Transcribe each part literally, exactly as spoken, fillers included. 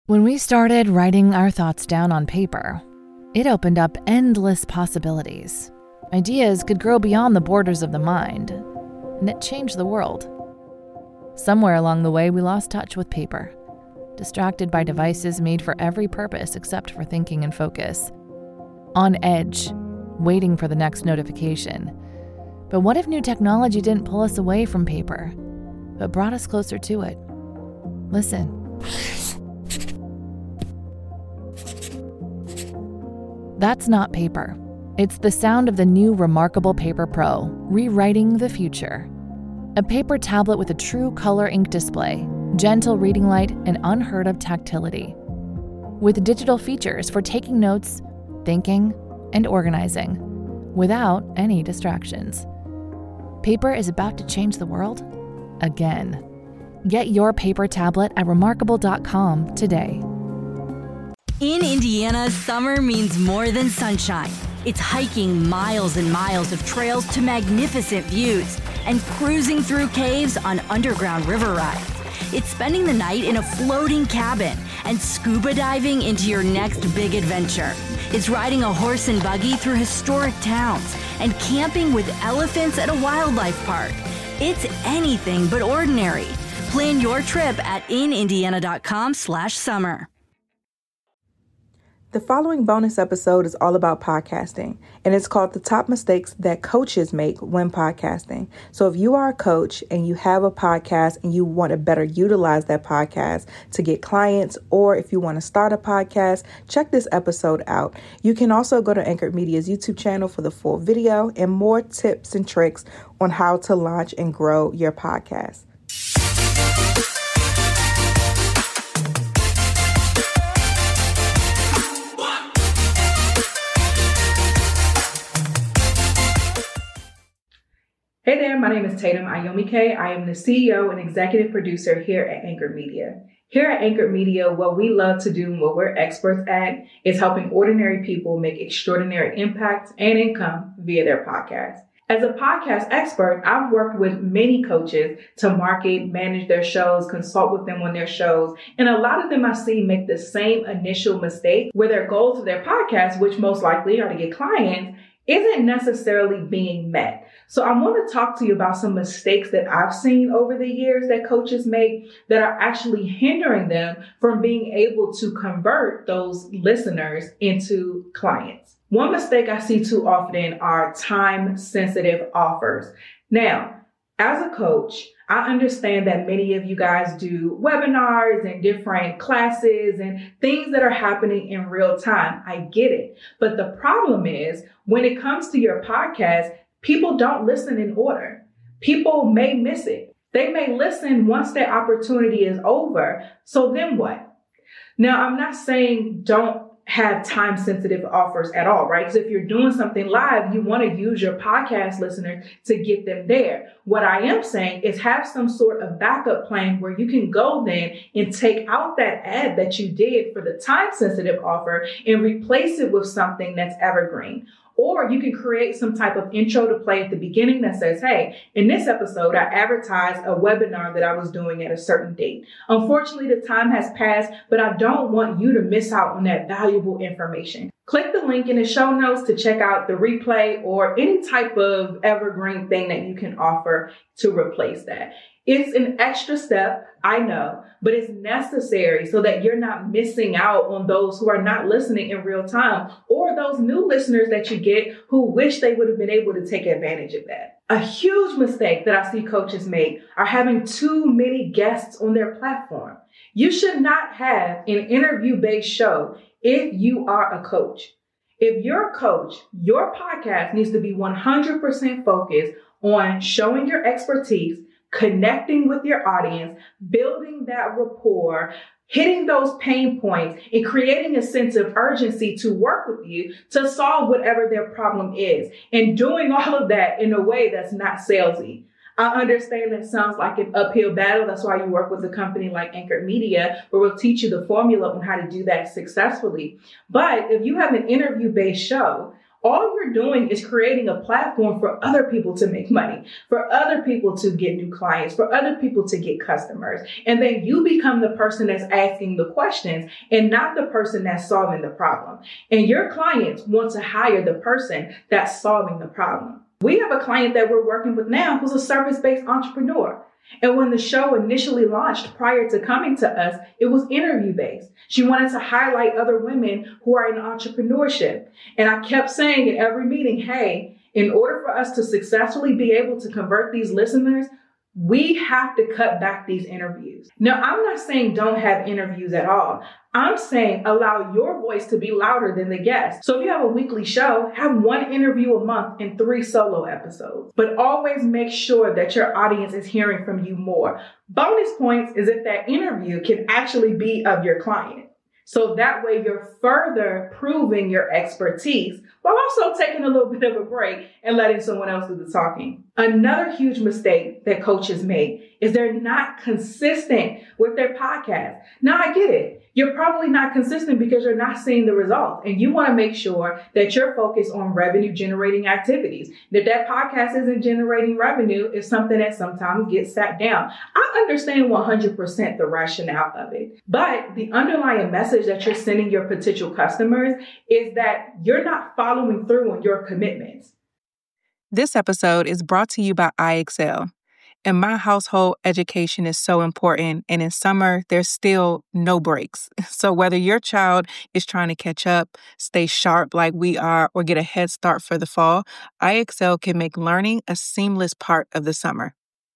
When we started writing our thoughts down on paper, it opened up endless possibilities. Ideas could grow beyond the borders of the mind, and it changed the world. Somewhere along the way, we lost touch with paper, distracted by devices made for every purpose except for thinking and focus. On edge, waiting for the next notification. But what if new technology didn't pull us away from paper, but brought us closer to it? Listen. That's not paper. It's the sound of the new Remarkable Paper Pro, rewriting the future. A paper tablet with a true color ink display, gentle reading light, and unheard of tactility. With digital features for taking notes, thinking, and organizing, without any distractions. Paper is about to change the world again. Get your paper tablet at remarkable dot com today. In Indiana, summer means more than sunshine. It's hiking miles and miles of trails to magnificent views and cruising through caves on underground river rides. It's spending the night in a floating cabin and scuba diving into your next big adventure. It's riding a horse and buggy through historic towns and camping with elephants at a wildlife park. It's anything but ordinary. Plan your trip at in indiana dot com slash summer. The following bonus episode is all about podcasting, and it's called The Top Mistakes That Coaches Make When Podcasting. So if you are a coach and you have a podcast and you want to better utilize that podcast to get clients, or if you want to start a podcast, check this episode out. You can also go to Anchored Media's YouTube channel for the full video and more tips and tricks on how to launch and grow your podcast. Hey there, my name is Tatum Ayomike. I am the C E O and executive producer here at Anchored Media. Here at Anchored Media, what we love to do and what we're experts at is helping ordinary people make extraordinary impact and income via their podcast. As a podcast expert, I've worked with many coaches to market, manage their shows, consult with them on their shows. And a lot of them I see make the same initial mistake where their goals of their podcast, which most likely are to get clients, isn't necessarily being met. So I want to talk to you about some mistakes that I've seen over the years that coaches make that are actually hindering them from being able to convert those listeners into clients. One mistake I see too often are time-sensitive offers. Now, as a coach, I understand that many of you guys do webinars and different classes and things that are happening in real time. I get it. But the problem is when it comes to your podcast, people don't listen in order. People may miss it. They may listen once their opportunity is over. So then what? Now, I'm not saying don't have time-sensitive offers at all, right? Because if you're doing something live, you want to use your podcast listeners to get them there. What I am saying is have some sort of backup plan where you can go then and take out that ad that you did for the time-sensitive offer and replace it with something that's evergreen. Or you can create some type of intro to play at the beginning that says, hey, in this episode, I advertised a webinar that I was doing at a certain date. Unfortunately, the time has passed, but I don't want you to miss out on that valuable information. Click the link in the show notes to check out the replay or any type of evergreen thing that you can offer to replace that. It's an extra step, I know, but it's necessary so that you're not missing out on those who are not listening in real time or those new listeners that you get who wish they would have been able to take advantage of that. A huge mistake that I see coaches make are having too many guests on their platform. You should not have an interview-based show if you are a coach. If you're a coach, your podcast needs to be one hundred percent focused on showing your expertise, connecting with your audience, building that rapport, hitting those pain points, and creating a sense of urgency to work with you to solve whatever their problem is. And doing all of that in a way that's not salesy. I understand that sounds like an uphill battle. That's why you work with a company like Anchored Media, where we'll teach you the formula on how to do that successfully. But if you have an interview-based show, all you're doing is creating a platform for other people to make money, for other people to get new clients, for other people to get customers. And then you become the person that's asking the questions and not the person that's solving the problem. And your clients want to hire the person that's solving the problem. We have a client that we're working with now who's a service-based entrepreneur. And when the show initially launched prior to coming to us, it was interview-based. She wanted to highlight other women who are in entrepreneurship. And I kept saying in every meeting, hey, in order for us to successfully be able to convert these listeners, we have to cut back these interviews. Now, I'm not saying don't have interviews at all. I'm saying allow your voice to be louder than the guest. So if you have a weekly show, have one interview a month and three solo episodes. But always make sure that your audience is hearing from you more. Bonus points is if that interview can actually be of your client. So that way you're further proving your expertise while also taking a little bit of a break and letting someone else do the talking. Another huge mistake that coaches make is they're not consistent with their podcast. Now, I get it. You're probably not consistent because you're not seeing the results. And you want to make sure that you're focused on revenue generating activities. And if that podcast isn't generating revenue, it's something that sometimes gets sat down. I understand one hundred percent the rationale of it. But the underlying message that you're sending your potential customers is that you're not following through on your commitments. This episode is brought to you by I Excel. In my household, education is so important, and in summer, there's still no breaks. So whether your child is trying to catch up, stay sharp like we are, or get a head start for the fall, I Excel can make learning a seamless part of the summer.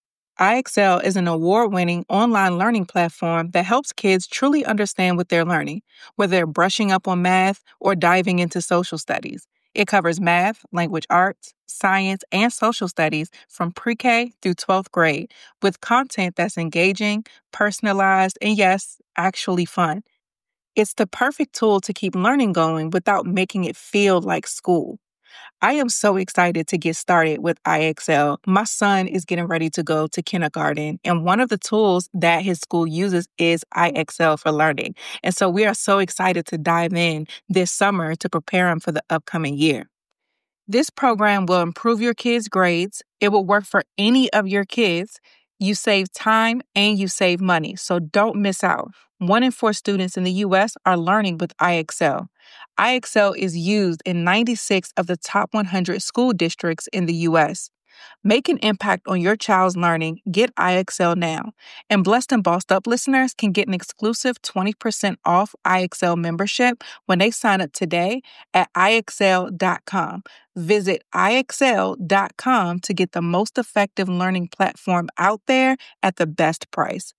I Excel is an award-winning online learning platform that helps kids truly understand what they're learning, whether they're brushing up on math or diving into social studies. It covers math, language arts, science, and social studies from pre-K through twelfth grade with content that's engaging, personalized, and yes, actually fun. It's the perfect tool to keep learning going without making it feel like school. I am so excited to get started with I Excel. My son is getting ready to go to kindergarten, and one of the tools that his school uses is I Excel for learning. And so we are so excited to dive in this summer to prepare him for the upcoming year. This program will improve your kids' grades. It will work for any of your kids. You save time and you save money, so don't miss out. One in four students in the U S are learning with I Excel. I Excel is used in ninety-six of the top one hundred school districts in the U S. Make an impact on your child's learning. Get I Excel now. And Blessed and Bossed Up listeners can get an exclusive twenty percent off I Excel membership when they sign up today at I Excel dot com. Visit I Excel dot com to get the most effective learning platform out there at the best price.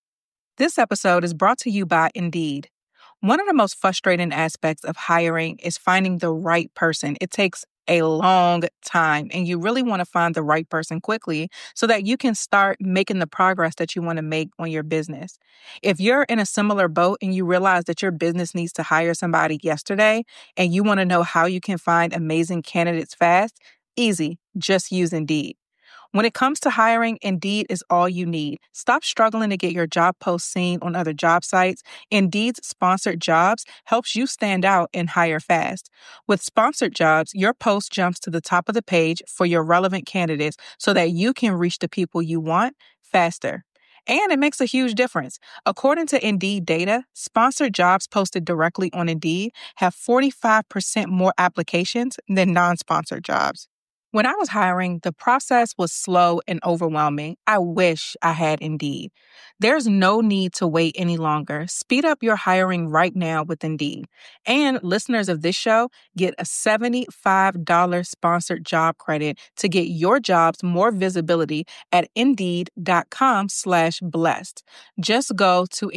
This episode is brought to you by Indeed. One of the most frustrating aspects of hiring is finding the right person. It takes a long time, and you really want to find the right person quickly so that you can start making the progress that you want to make on your business. If you're in a similar boat and you realize that your business needs to hire somebody yesterday and you want to know how you can find amazing candidates fast, easy, just use Indeed. When it comes to hiring, Indeed is all you need. Stop struggling to get your job post seen on other job sites. Indeed's sponsored jobs helps you stand out and hire fast. With sponsored jobs, your post jumps to the top of the page for your relevant candidates so that you can reach the people you want faster. And it makes a huge difference. According to Indeed data, sponsored jobs posted directly on Indeed have forty-five percent more applications than non-sponsored jobs. When I was hiring, the process was slow and overwhelming. I wish I had Indeed. There's no need to wait any longer. Speed up your hiring right now with Indeed. And listeners of this show get a seventy-five dollars sponsored job credit to get your jobs more visibility at Indeed.com slash blessed. Just go to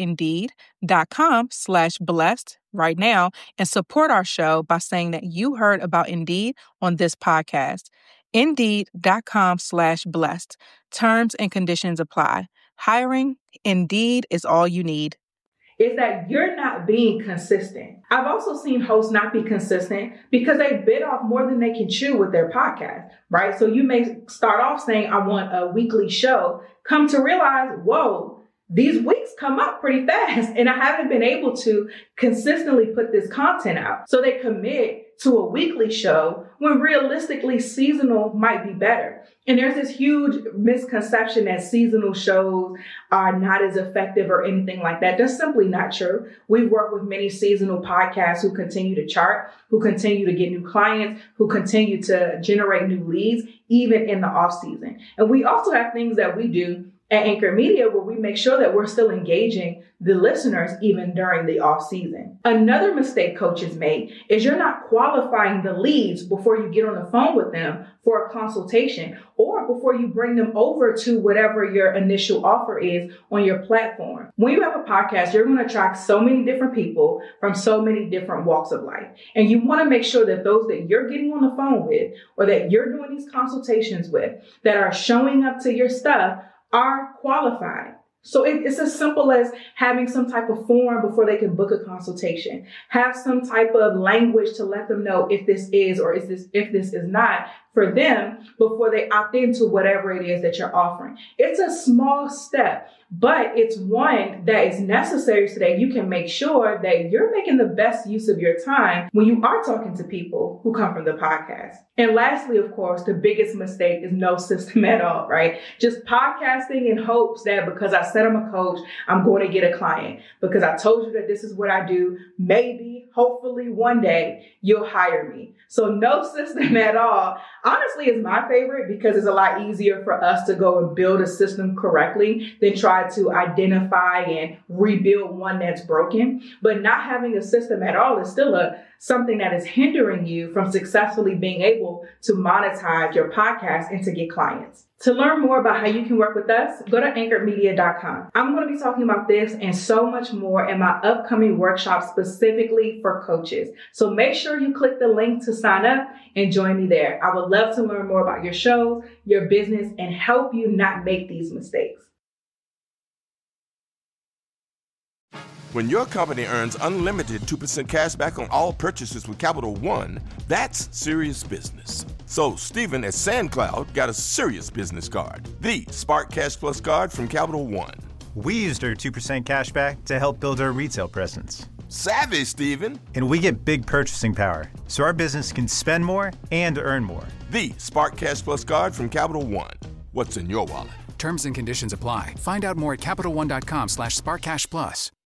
Indeed.com slash blessed right now and support our show by saying that you heard about Indeed on this podcast. Indeed.com slash blessed. Terms and conditions apply. Hiring, Indeed is all you need. Is that you're not being consistent. I've also seen hosts not be consistent because they bit off more than they can chew with their podcast, right? So you may start off saying, I want a weekly show, come to realize, whoa, these weeks come up pretty fast and I haven't been able to consistently put this content out. So they commit to a weekly show when realistically seasonal might be better. And there's this huge misconception that seasonal shows are not as effective or anything like that. That's simply not true. We've worked with many seasonal podcasts who continue to chart, who continue to get new clients, who continue to generate new leads, even in the off season. And we also have things that we do at Anchor Media where we make sure that we're still engaging the listeners even during the off season. Another mistake coaches make is you're not qualifying the leads before you get on the phone with them for a consultation or before you bring them over to whatever your initial offer is on your platform. When you have a podcast, you're going to attract so many different people from so many different walks of life. And you want to make sure that those that you're getting on the phone with or that you're doing these consultations with that are showing up to your stuff are qualified. So it, it's as simple as having some type of form before they can book a consultation. Have some type of language to let them know if this is or is this if this is not for them before they opt into whatever it is that you're offering. It's a small step, but it's one that is necessary so that you can make sure that you're making the best use of your time when you are talking to people who come from the podcast. And lastly, of course, the biggest mistake is no system at all, right? Just podcasting in hopes that because I said I'm a coach, I'm going to get a client. Because I told you that this is what I do, maybe, hopefully one day you'll hire me. So no system at all, honestly, is my favorite because it's a lot easier for us to go and build a system correctly than try to identify and rebuild one that's broken. But not having a system at all is still a something that is hindering you from successfully being able to monetize your podcast and to get clients. To learn more about how you can work with us, go to anchor media dot com. I'm going to be talking about this and so much more in my upcoming workshop specifically for coaches. So make sure you click the link to sign up and join me there. I would love to learn more about your shows, your business, and help you not make these mistakes. When your company earns unlimited two percent cash back on all purchases with Capital One, that's serious business. So Stephen at SandCloud got a serious business card, the Spark Cash Plus card from Capital One. We used our two percent cash back to help build our retail presence. Savvy, Stephen. And we get big purchasing power, so our business can spend more and earn more. The Spark Cash Plus card from Capital One. What's in your wallet? Terms and conditions apply. Find out more at CapitalOne.com slash SparkCashPlus.